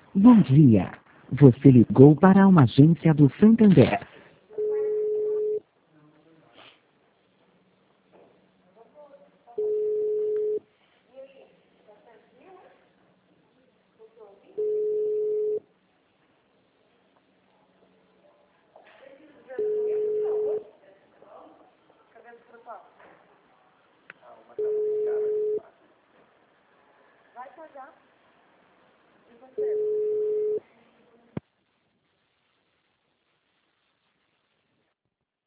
Bom dia. Você ligou para uma agência do Santander. Vai pagar. E você?